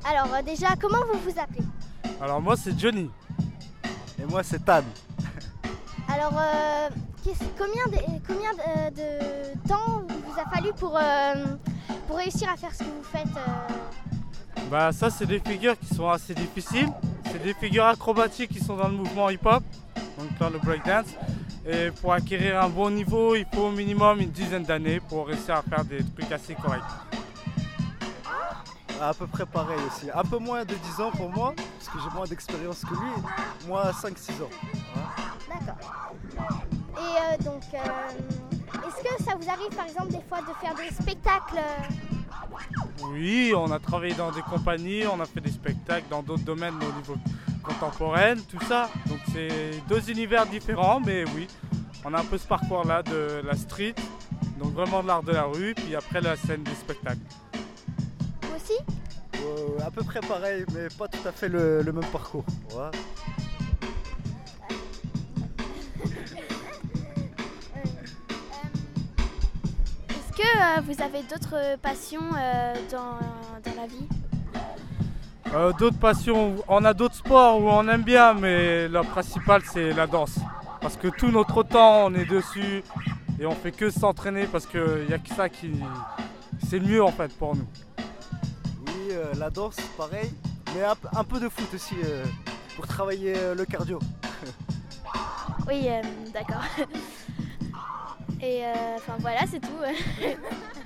Alors déjà, comment vous vous appelez? Alors moi c'est Johnny. Et moi c'est Tan. Alors, combien de temps vous a fallu pour réussir à faire ce que vous faites Bah ça c'est des figures qui sont assez difficiles. C'est des figures acrobatiques qui sont dans le mouvement hip-hop, donc dans le breakdance. Et pour acquérir un bon niveau, il faut au minimum une dizaine d'années pour réussir à faire des trucs assez corrects. À peu près pareil aussi. Un peu moins de 10 ans pour moi, parce que j'ai moins d'expérience que lui. Moi 5-6 ans. D'accord. Et donc, est-ce que ça vous arrive par exemple des fois de faire des spectacles Oui, on a travaillé dans des compagnies, on a fait des spectacles dans d'autres domaines au niveau contemporain, tout ça. Donc c'est deux univers différents, mais oui, on a un peu ce parcours-là de la street, donc vraiment de l'art de la rue, puis après la scène des spectacles. Vous aussi? À peu près pareil, mais pas tout à fait le même parcours. Ouais. Est-ce que vous avez d'autres passions dans la vie? D'autres passions, on a d'autres sports où on aime bien, mais la principale c'est la danse. Parce que tout notre temps on est dessus et on fait que s'entraîner parce qu'il n'y a que ça qui... C'est le mieux en fait pour nous. Oui, la danse, pareil, mais un peu de foot aussi pour travailler le cardio. Oui, d'accord. Et enfin voilà, c'est tout.